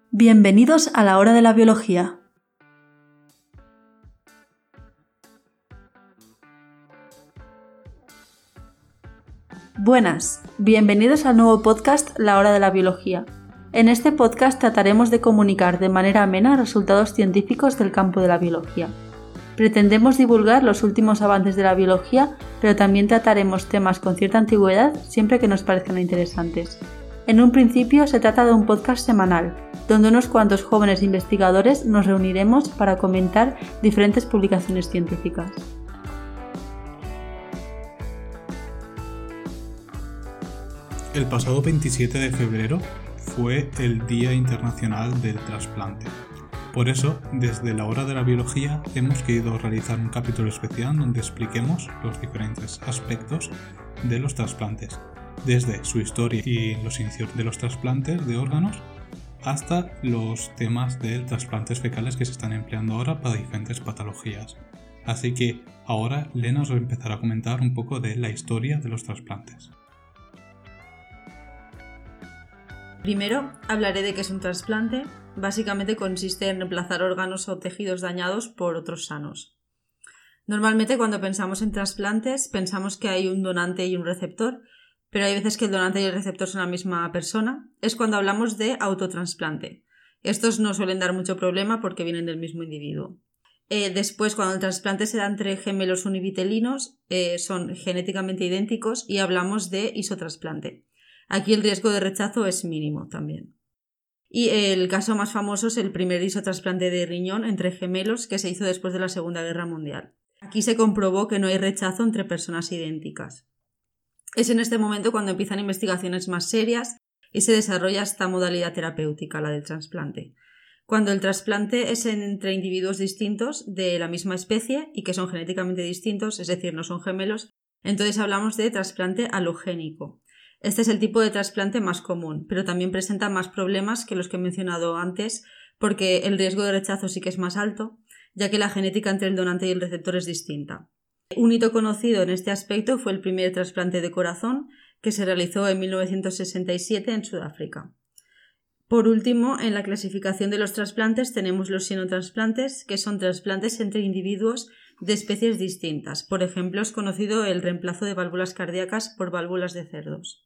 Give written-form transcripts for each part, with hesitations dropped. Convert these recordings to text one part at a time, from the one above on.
Bienvenidos a la hora de la biología. Buenas, bienvenidos al nuevo podcast La hora de la biología. En este podcast trataremos de comunicar de manera amena resultados científicos del campo de la biología. Pretendemos divulgar los últimos avances de la biología, pero también trataremos temas con cierta antigüedad siempre que nos parezcan interesantes. En un principio se trata de un podcast semanal, donde unos cuantos jóvenes investigadores nos reuniremos para comentar diferentes publicaciones científicas. El pasado 27 de febrero fue el Día Internacional del Trasplante. Por eso, desde la hora de la biología hemos querido realizar un capítulo especial donde expliquemos los diferentes aspectos de los trasplantes, desde su historia y los inicios de los trasplantes de órganos hasta los temas de trasplantes fecales que se están empleando ahora para diferentes patologías. Así que ahora Lena os empezará a comentar un poco de la historia de los trasplantes. Primero hablaré de qué es un trasplante. Básicamente consiste en reemplazar órganos o tejidos dañados por otros sanos. Normalmente cuando pensamos en trasplantes pensamos que hay un donante y un receptor, pero hay veces que el donante y el receptor son la misma persona. Es cuando hablamos de autotrasplante. Estos no suelen dar mucho problema porque vienen del mismo individuo. Después, cuando el trasplante se da entre gemelos univitelinos, son genéticamente idénticos y hablamos de isotrasplante. Aquí el riesgo de rechazo es mínimo también. Y el caso más famoso es el primer isotrasplante de riñón entre gemelos que se hizo después de la Segunda Guerra Mundial. Aquí se comprobó que no hay rechazo entre personas idénticas. Es en este momento cuando empiezan investigaciones más serias y se desarrolla esta modalidad terapéutica, la del trasplante. Cuando el trasplante es entre individuos distintos de la misma especie y que son genéticamente distintos, es decir, no son gemelos, entonces hablamos de trasplante alogénico. Este es el tipo de trasplante más común, pero también presenta más problemas que los que he mencionado antes, porque el riesgo de rechazo sí que es más alto, ya que la genética entre el donante y el receptor es distinta. Un hito conocido en este aspecto fue el primer trasplante de corazón, que se realizó en 1967 en Sudáfrica. Por último, en la clasificación de los trasplantes tenemos los xenotrasplantes, que son trasplantes entre individuos de especies distintas. Por ejemplo, es conocido el reemplazo de válvulas cardíacas por válvulas de cerdos.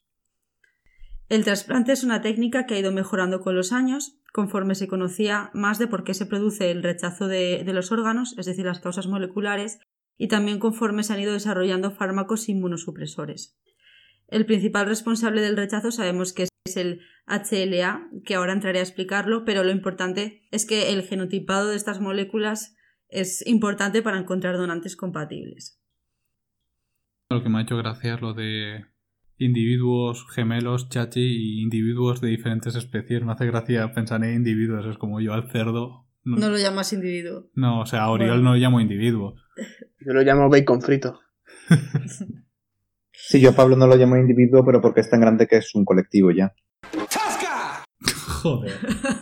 El trasplante es una técnica que ha ido mejorando con los años, conforme se conocía más de por qué se produce el rechazo de los órganos, es decir, las causas moleculares, y también conforme se han ido desarrollando fármacos inmunosupresores. El principal responsable del rechazo sabemos que es el HLA, que ahora entraré a explicarlo, pero lo importante es que el genotipado de estas moléculas es importante para encontrar donantes compatibles. Lo que me ha hecho gracia es lo de individuos gemelos, chachi y individuos de diferentes especies. Me hace gracia pensar en individuos, es como yo al cerdo. No lo llamas individuo. No, o sea, a Oriol no lo llamo individuo. Yo lo llamo bacon frito. Sí, yo a Pablo no lo llamo individuo, pero porque es tan grande que es un colectivo ya. Joder.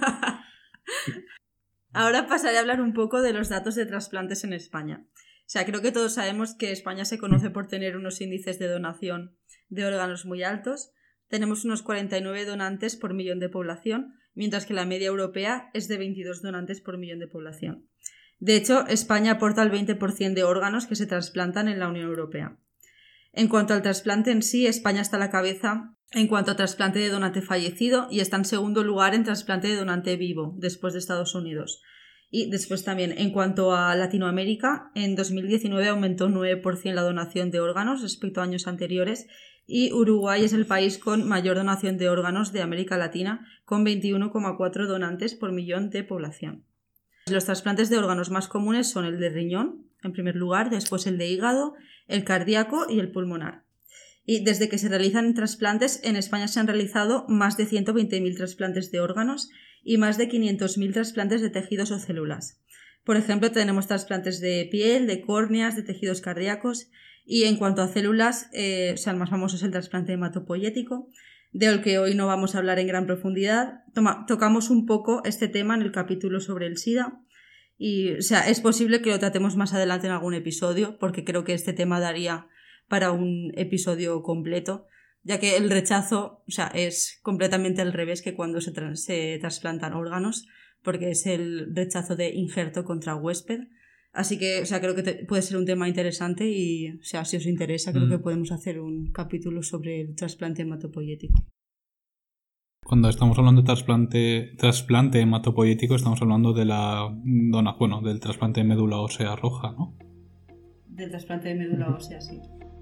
Ahora pasaré a hablar un poco de los datos de trasplantes en España. O sea, creo que todos sabemos que España se conoce por tener unos índices de donación de órganos muy altos. Tenemos unos 49 donantes por millón de población, mientras que la media europea es de 22 donantes por millón de población. De hecho, España aporta el 20% de órganos que se trasplantan en la Unión Europea. En cuanto al trasplante en sí, España está a la cabeza en cuanto a trasplante de donante fallecido y está en segundo lugar en trasplante de donante vivo, después de Estados Unidos. Y después también, en cuanto a Latinoamérica, en 2019 aumentó un 9% la donación de órganos respecto a años anteriores y Uruguay es el país con mayor donación de órganos de América Latina, con 21,4 donantes por millón de población. Los trasplantes de órganos más comunes son el de riñón, en primer lugar, después el de hígado, el cardíaco y el pulmonar. Y desde que se realizan trasplantes, en España se han realizado más de 120.000 trasplantes de órganos y más de 500.000 trasplantes de tejidos o células. Por ejemplo, tenemos trasplantes de piel, de córneas, de tejidos cardíacos y en cuanto a células, el más famoso es el trasplante hematopoyético, del que hoy no vamos a hablar en gran profundidad. Tocamos un poco este tema en el capítulo sobre el SIDA y es posible que lo tratemos más adelante en algún episodio porque creo que este tema daría para un episodio completo, ya que el rechazo, o sea, es completamente al revés que cuando se trasplantan órganos, porque es el rechazo de injerto contra huésped. Así que, o sea, creo que puede ser un tema interesante y, o sea, si os interesa, creo que podemos hacer un capítulo sobre el trasplante hematopoyético. Cuando estamos hablando de trasplante hematopoyético, estamos hablando de del trasplante de médula ósea roja, ¿no? Del trasplante de médula ósea, sí.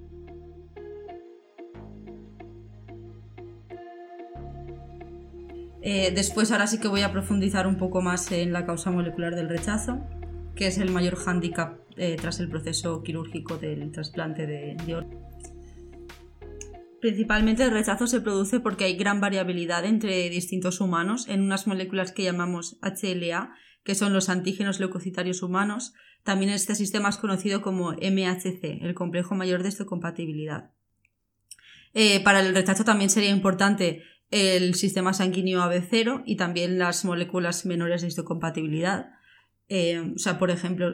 Después, ahora sí que voy a profundizar un poco más en la causa molecular del rechazo, que es el mayor hándicap tras el proceso quirúrgico del trasplante de órganos. Principalmente el rechazo se produce porque hay gran variabilidad entre distintos humanos en unas moléculas que llamamos HLA, que son los antígenos leucocitarios humanos. También este sistema es conocido como MHC, el complejo mayor de histocompatibilidad. Para el rechazo también sería importante el sistema sanguíneo AB0 y también las moléculas menores de histocompatibilidad. Por ejemplo,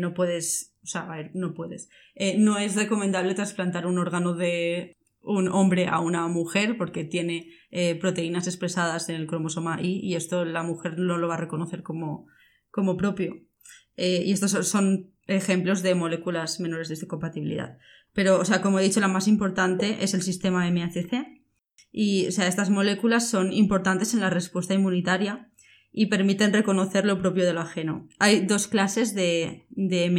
no es recomendable trasplantar un órgano de un hombre a una mujer porque tiene proteínas expresadas en el cromosoma Y y esto la mujer no lo va a reconocer como propio. Y estos son ejemplos de moléculas menores de histocompatibilidad. Pero, o sea, como he dicho, la más importante es el sistema MHC y, o sea, estas moléculas son importantes en la respuesta inmunitaria y permiten reconocer lo propio del ajeno. Hay dos clases de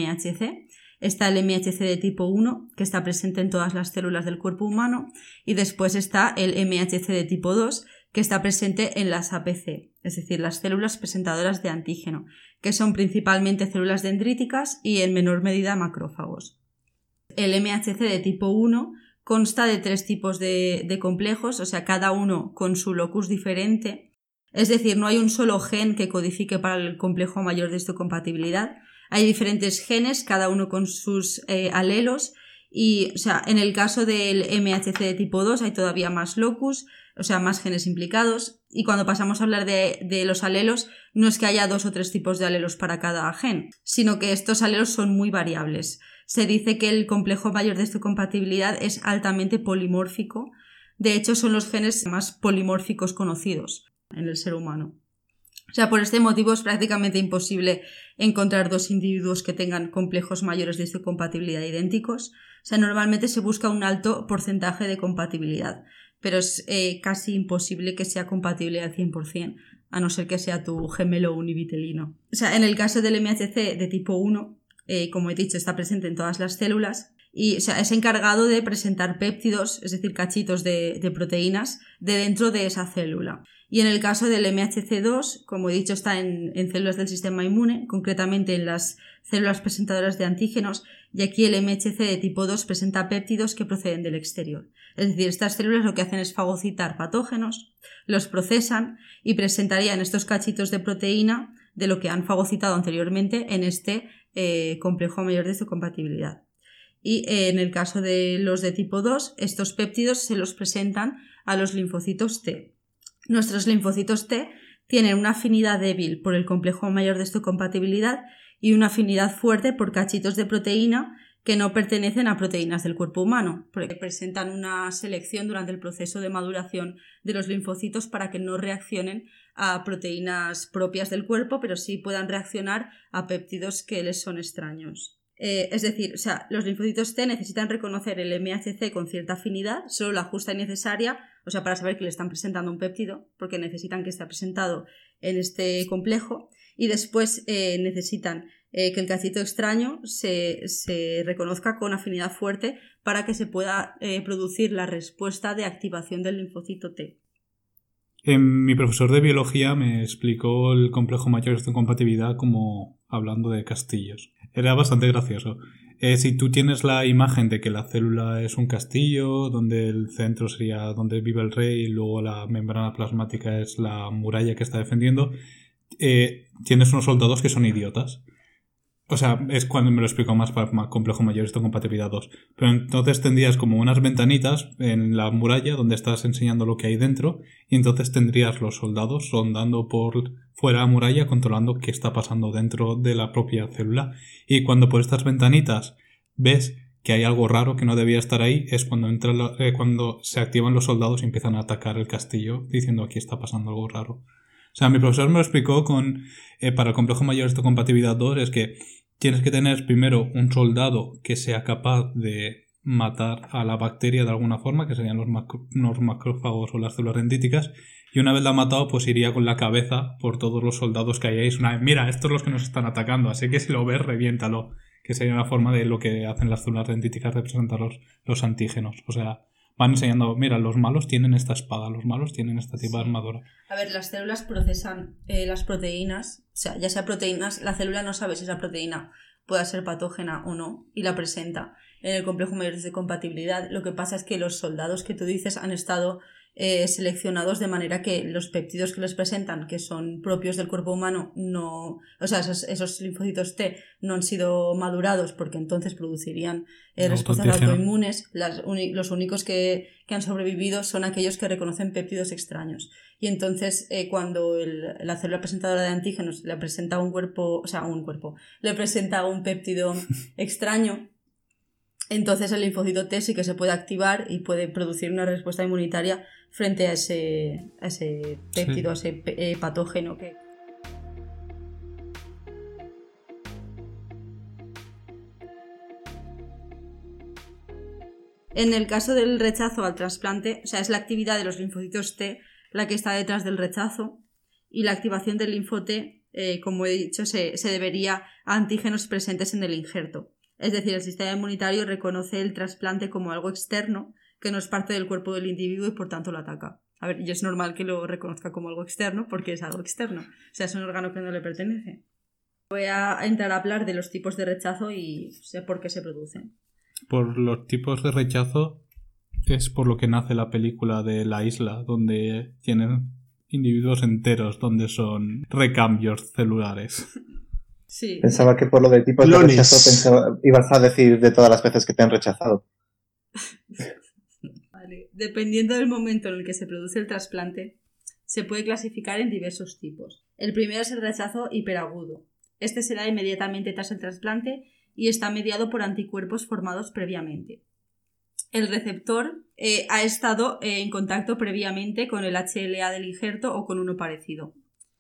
MHC. Está el MHC de tipo 1, que está presente en todas las células del cuerpo humano, y después está el MHC de tipo 2, que está presente en las APC, es decir, las células presentadoras de antígeno, que son principalmente células dendríticas y en menor medida macrófagos. El MHC de tipo 1 consta de 3 tipos de complejos, o sea, cada uno con su locus diferente, es decir, no hay un solo gen que codifique para el complejo mayor de histocompatibilidad. Hay diferentes genes, cada uno con sus alelos y, o sea, en el caso del MHC de tipo 2 hay todavía más locus, o sea, más genes implicados, y cuando pasamos a hablar de los alelos no es que haya 2 o 3 tipos de alelos para cada gen, sino que estos alelos son muy variables. Se dice que el complejo mayor de histocompatibilidad es altamente polimórfico, de hecho son los genes más polimórficos conocidos en el ser humano. O sea, por este motivo es prácticamente imposible encontrar 2 individuos que tengan complejos mayores de histocompatibilidad idénticos. O sea, normalmente se busca un alto porcentaje de compatibilidad, pero es casi imposible que sea compatible al 100%, a no ser que sea tu gemelo univitelino. O sea, en el caso del MHC de tipo 1, como he dicho, está presente en todas las células y, o sea, es encargado de presentar péptidos, es decir, cachitos de proteínas de dentro de esa célula. Y en el caso del MHC2, como he dicho, está en células del sistema inmune, concretamente en las células presentadoras de antígenos, y aquí el MHC de tipo 2 presenta péptidos que proceden del exterior. Es decir, estas células lo que hacen es fagocitar patógenos, los procesan y presentarían estos cachitos de proteína de lo que han fagocitado anteriormente en este complejo mayor de histocompatibilidad. Y en el caso de los de tipo 2, estos péptidos se los presentan a los linfocitos T. Nuestros linfocitos T tienen una afinidad débil por el complejo mayor de histocompatibilidad y una afinidad fuerte por cachitos de proteína que no pertenecen a proteínas del cuerpo humano, porque presentan una selección durante el proceso de maduración de los linfocitos para que no reaccionen a proteínas propias del cuerpo, pero sí puedan reaccionar a péptidos que les son extraños. Es decir, o sea, los linfocitos T necesitan reconocer el MHC con cierta afinidad, solo la justa y necesaria, o sea, para saber que le están presentando un péptido, porque necesitan que esté presentado en este complejo, y después necesitan que el cachito extraño se reconozca con afinidad fuerte para que se pueda producir la respuesta de activación del linfocito T. Mi profesor de biología me explicó el complejo mayor de histocompatibilidad como hablando de castillos. Era bastante gracioso. Si tú tienes la imagen de que la célula es un castillo, donde el centro sería donde vive el rey y luego la membrana plasmática es la muralla que está defendiendo, tienes unos soldados que son idiotas. O sea, es cuando me lo explico más para complejo mayor histocompatibilidad 2. Pero entonces tendrías como unas ventanitas en la muralla donde estás enseñando lo que hay dentro y entonces tendrías los soldados rondando por fuera de la muralla controlando qué está pasando dentro de la propia célula. Y cuando por estas ventanitas ves que hay algo raro que no debía estar ahí, es cuando cuando se activan los soldados y empiezan a atacar el castillo diciendo aquí está pasando algo raro. O sea, mi profesor me lo explicó para el complejo mayor de compatibilidad 2, es que tienes que tener primero un soldado que sea capaz de matar a la bacteria de alguna forma, que serían los macrófagos o las células dendríticas, y una vez la ha matado, pues iría con la cabeza por todos los soldados que hay ahí. Mira, estos son los que nos están atacando, así que si lo ves, reviéntalo. Que sería una forma de lo que hacen las células dendríticas de presentar los antígenos. O sea, van enseñando, mira, los malos tienen esta espada, los malos tienen este tipo de armadura. A ver, las células procesan las proteínas, o sea, ya sea proteínas, la célula no sabe si esa proteína pueda ser patógena o no, y la presenta en el complejo mayor de compatibilidad. Lo que pasa es que los soldados que tú dices han estado seleccionados de manera que los péptidos que les presentan, que son propios del cuerpo humano, no, o sea, esos linfocitos T no han sido madurados, porque entonces producirían respuestas autoinmunes. Los únicos que han sobrevivido son aquellos que reconocen péptidos extraños. Y entonces cuando la célula presentadora de antígenos le presenta le presenta un péptido extraño, entonces el linfocito T sí que se puede activar y puede producir una respuesta inmunitaria frente a ese péptido, sí, a ese patógeno que... En el caso del rechazo al trasplante, o sea, es la actividad de los linfocitos T la que está detrás del rechazo, y la activación del linfo T, como he dicho, se debería a antígenos presentes en el injerto. Es decir, el sistema inmunitario reconoce el trasplante como algo externo que no es parte del cuerpo del individuo y por tanto lo ataca. A ver, y es normal que lo reconozca como algo externo porque es algo externo. O sea, es un órgano que no le pertenece. Voy a entrar a hablar de los tipos de rechazo y sé por qué se producen. Por los tipos de rechazo es por lo que nace la película de La Isla, donde tienen individuos enteros, donde son recambios celulares. Sí. Pensaba que por lo de tipos de rechazo ibas a decir de todas las veces que te han rechazado. Vale. Dependiendo del momento en el que se produce el trasplante, se puede clasificar en diversos tipos. El primero es el rechazo hiperagudo. Este se da inmediatamente tras el trasplante y está mediado por anticuerpos formados previamente. El receptor ha estado en contacto previamente con el HLA del injerto o con uno parecido.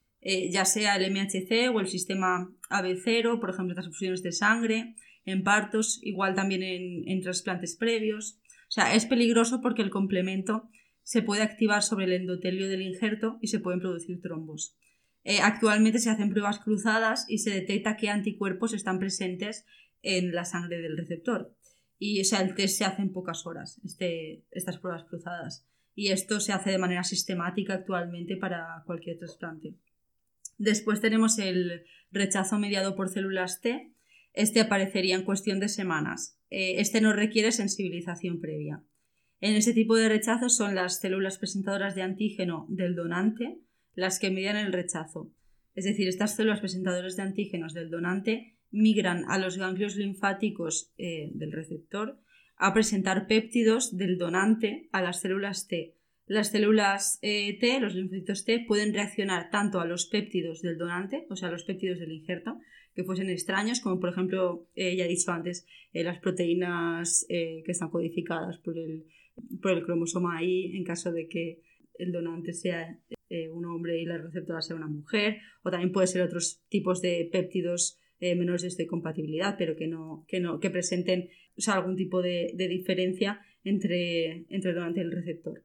Ya sea el MHC o el sistema AB0, por ejemplo, transfusiones de sangre, en partos, igual también en trasplantes previos. O sea, es peligroso porque el complemento se puede activar sobre el endotelio del injerto y se pueden producir trombos. Actualmente se hacen pruebas cruzadas y se detecta qué anticuerpos están presentes en la sangre del receptor. Y o sea, el test se hace en pocas horas, estas pruebas cruzadas. Y esto se hace de manera sistemática actualmente para cualquier trasplante. Después tenemos el rechazo mediado por células T. Este aparecería en cuestión de semanas. Este no requiere sensibilización previa. En ese tipo de rechazo son las células presentadoras de antígeno del donante las que median el rechazo. Es decir, estas células presentadoras de antígenos del donante migran a los ganglios linfáticos del receptor a presentar péptidos del donante a las células T. Las células T, los linfocitos T, pueden reaccionar tanto a los péptidos del donante, o sea, a los péptidos del injerto, que fuesen extraños, como por ejemplo, ya he dicho antes, las proteínas que están codificadas por el cromosoma Y, en caso de que el donante sea un hombre y la receptora sea una mujer, o también puede ser otros tipos de péptidos menores de compatibilidad, pero que presenten, o sea, algún tipo de diferencia entre el donante y el receptor.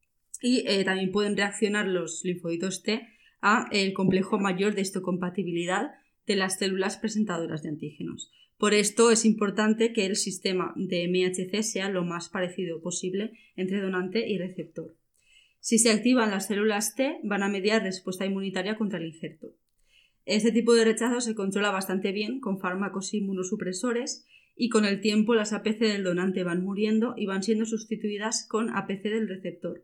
Y también pueden reaccionar los linfocitos T a el complejo mayor de histocompatibilidad de las células presentadoras de antígenos. Por esto es importante que el sistema de MHC sea lo más parecido posible entre donante y receptor. Si se activan las células T, van a mediar respuesta inmunitaria contra el injerto. Este tipo de rechazo se controla bastante bien con fármacos inmunosupresores y con el tiempo las APC del donante van muriendo y van siendo sustituidas con APC del receptor.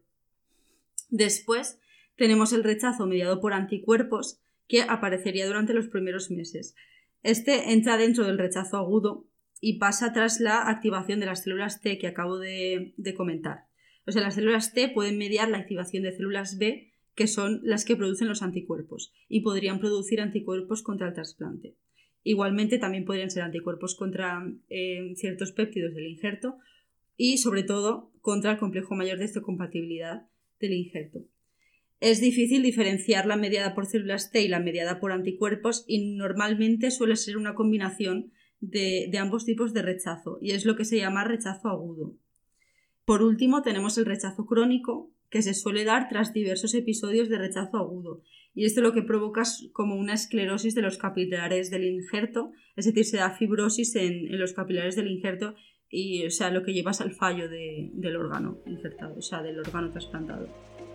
Después tenemos el rechazo mediado por anticuerpos que aparecería durante los primeros meses. Este entra dentro del rechazo agudo y pasa tras la activación de las células T que acabo de comentar. O sea, las células T pueden mediar la activación de células B, que son las que producen los anticuerpos, y podrían producir anticuerpos contra el trasplante. Igualmente también podrían ser anticuerpos contra ciertos péptidos del injerto y sobre todo contra el complejo mayor de histocompatibilidad del injerto. Es difícil diferenciar la mediada por células T y la mediada por anticuerpos y normalmente suele ser una combinación de ambos tipos de rechazo y es lo que se llama rechazo agudo. Por último tenemos el rechazo crónico, que se suele dar tras diversos episodios de rechazo agudo y esto lo que provoca es como una esclerosis de los capilares del injerto, es decir, se da fibrosis en los capilares del injerto y lo que lleva es al fallo del órgano injertado, del órgano trasplantado.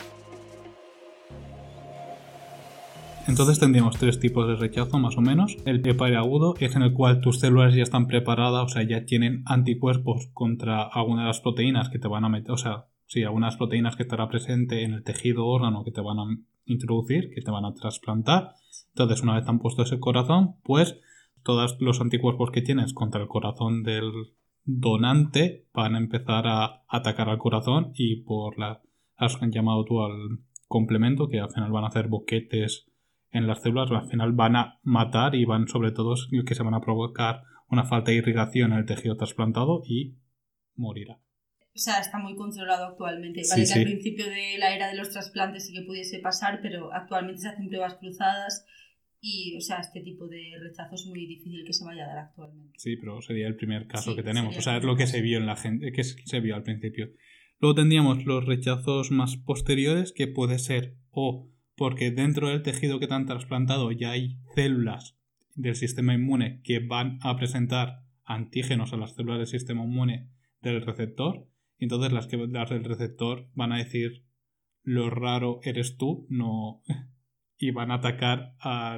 Entonces tendríamos 3 tipos de rechazo más o menos. El periagudo es en el cual tus células ya están preparadas, ya tienen anticuerpos contra alguna de las proteínas que te van a meter, algunas proteínas que estará presente en el tejido o órgano que te van a introducir, que te van a trasplantar. Entonces una vez te han puesto ese corazón, pues todos los anticuerpos que tienes contra el corazón del donante van a empezar a atacar al corazón y has llamado tú al complemento, que al final van a hacer boquetes en las células, al final van a matar y van sobre todo que se van a provocar una falta de irrigación en el tejido trasplantado y morirá. Está muy controlado actualmente. Sí, vale, sí. Que al principio de la era de los trasplantes sí que pudiese pasar, pero actualmente se hacen pruebas cruzadas y este tipo de rechazo es muy difícil que se vaya a dar actualmente. Sí, pero sería el primer caso que tenemos. Es lo que se vio en la gente, que se vio al principio. Luego tendríamos los rechazos más posteriores, que puede ser o porque dentro del tejido que te han trasplantado ya hay células del sistema inmune que van a presentar antígenos a las células del sistema inmune del receptor, y entonces las del receptor van a decir lo raro eres tú, no, y van a atacar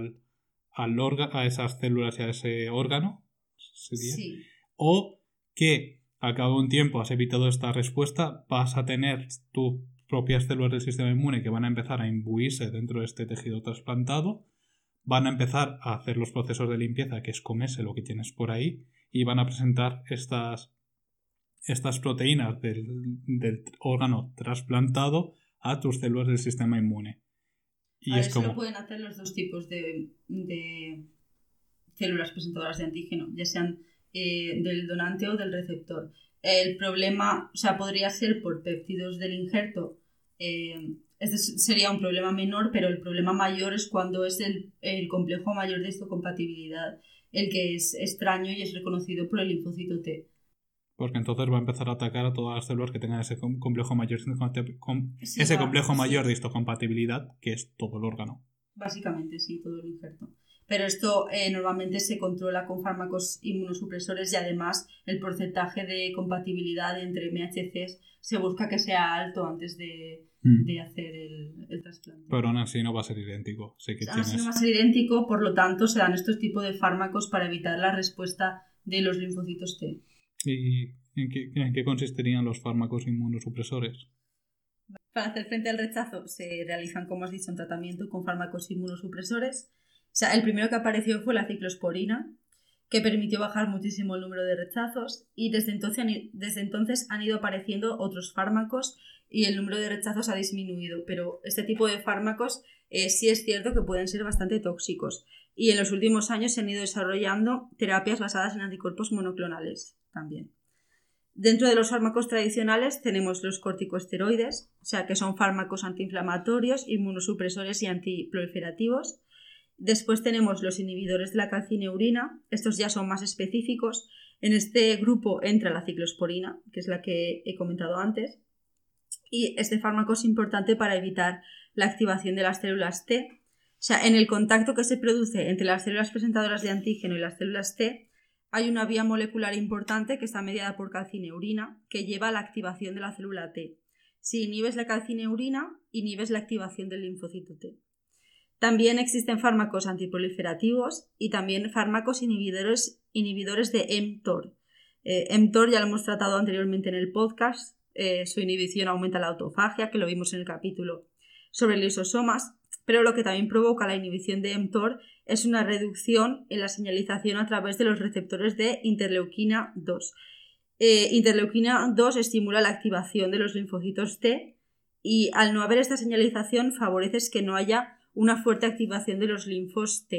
a esas células y a ese órgano, ¿sería? Sí. O que al cabo de un tiempo has evitado esta respuesta, vas a tener tus propias células del sistema inmune que van a empezar a imbuirse dentro de este tejido trasplantado, van a empezar a hacer los procesos de limpieza, que es comerse lo que tienes por ahí, y van a presentar estas proteínas del órgano trasplantado a tus células del sistema inmune. Y es eso como... lo pueden hacer los dos tipos de células presentadoras de antígeno, ya sean del donante o del receptor. El problema, podría ser por péptidos del injerto, este sería un problema menor, pero el problema mayor es cuando es el complejo mayor de histocompatibilidad el que es extraño y es reconocido por el linfocito T. Porque entonces va a empezar a atacar a todas las células que tengan ese complejo mayor, mayor de histocompatibilidad, que es todo el órgano. Básicamente, sí, todo el injerto. Pero esto normalmente se controla con fármacos inmunosupresores y además el porcentaje de compatibilidad entre MHCs se busca que sea alto antes de hacer el trasplante. Pero aún así no va a ser idéntico. Así no va a ser idéntico, por lo tanto se dan estos tipos de fármacos para evitar la respuesta de los linfocitos T. ¿Y en qué consistirían los fármacos inmunosupresores? Para hacer frente al rechazo se realizan, como has dicho, un tratamiento con fármacos inmunosupresores. El primero que apareció fue la ciclosporina, que permitió bajar muchísimo el número de rechazos y desde entonces han ido apareciendo otros fármacos y el número de rechazos ha disminuido, pero este tipo de fármacos sí es cierto que pueden ser bastante tóxicos y en los últimos años se han ido desarrollando terapias basadas en anticuerpos monoclonales también. Dentro de los fármacos tradicionales tenemos los corticosteroides, que son fármacos antiinflamatorios, inmunosupresores y antiproliferativos. Después tenemos los inhibidores de la calcineurina, estos ya son más específicos. En este grupo entra la ciclosporina, que es la que he comentado antes, y este fármaco es importante para evitar la activación de las células T. En el contacto que se produce entre las células presentadoras de antígeno y las células T, hay una vía molecular importante que está mediada por calcineurina que lleva a la activación de la célula T. Si inhibes la calcineurina, inhibes la activación del linfocito T. También existen fármacos antiproliferativos y también fármacos inhibidores de mTOR. mTOR ya lo hemos tratado anteriormente en el podcast. Su inhibición aumenta la autofagia, que lo vimos en el capítulo sobre lisosomas, pero lo que también provoca la inhibición de mTOR es una reducción en la señalización a través de los receptores de interleuquina 2. Interleuquina 2 estimula la activación de los linfocitos T y al no haber esta señalización favorece que no haya una fuerte activación de los linfos T.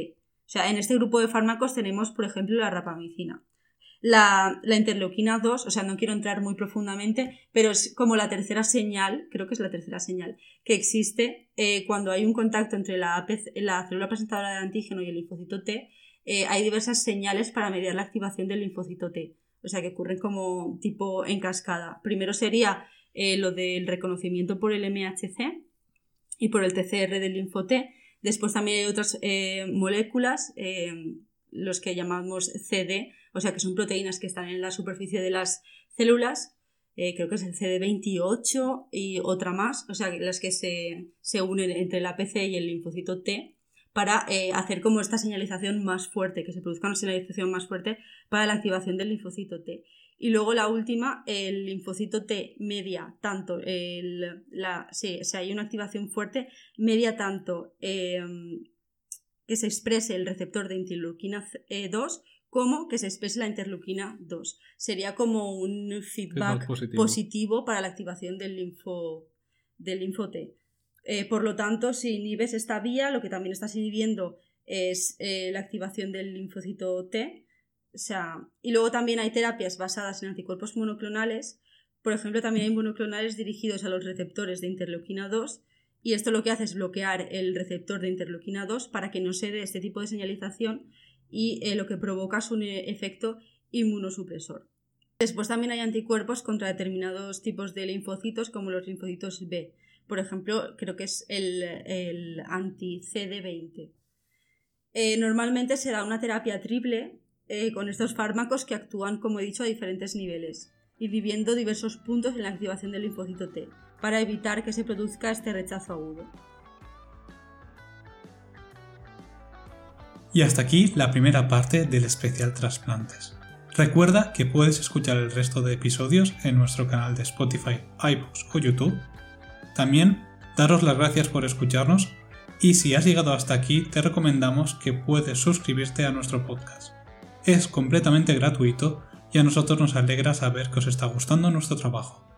sea, en este grupo de fármacos tenemos, por ejemplo, la rapamicina. La interleuquina 2, o sea, no quiero entrar muy profundamente, pero es como la tercera señal, creo que es la tercera señal, que existe cuando hay un contacto entre la célula presentadora de antígeno y el linfocito T. Hay diversas señales para mediar la activación del linfocito T, o sea, que ocurren como tipo en cascada. Primero sería lo del reconocimiento por el MHC y por el TCR del linfo T. Después también hay otras moléculas, los que llamamos CD, o sea que son proteínas que están en la superficie de las células, creo que es el CD28 y otra más, o sea las que se unen entre el APC y el linfocito T para hacer como esta señalización más fuerte, que se produzca una señalización más fuerte para la activación del linfocito T. Y luego la última, el linfocito T media tanto, si hay una activación fuerte, media tanto que se exprese el receptor de interleuquina 2 como que se exprese la interleuquina 2. Sería como un feedback positivo para la activación del linfo T. Por lo tanto, si inhibes esta vía, lo que también estás inhibiendo es la activación del linfocito T. O sea, y luego también hay terapias basadas en anticuerpos monoclonales. Por ejemplo, también hay monoclonales dirigidos a los receptores de interleuquina 2 y esto lo que hace es bloquear el receptor de interleuquina 2 para que no se dé este tipo de señalización y lo que provoca es un efecto inmunosupresor. Después también hay anticuerpos contra determinados tipos de linfocitos como los linfocitos B. Por ejemplo, creo que es el anti-CD20. Normalmente se da una terapia triple con estos fármacos que actúan, como he dicho, a diferentes niveles, inhibiendo diversos puntos en la activación del linfocito T, para evitar que se produzca este rechazo agudo. Y hasta aquí la primera parte del especial Trasplantes. Recuerda que puedes escuchar el resto de episodios en nuestro canal de Spotify, iVoox o YouTube. También daros las gracias por escucharnos y si has llegado hasta aquí te recomendamos que puedes suscribirte a nuestro podcast. Es completamente gratuito y a nosotros nos alegra saber que os está gustando nuestro trabajo.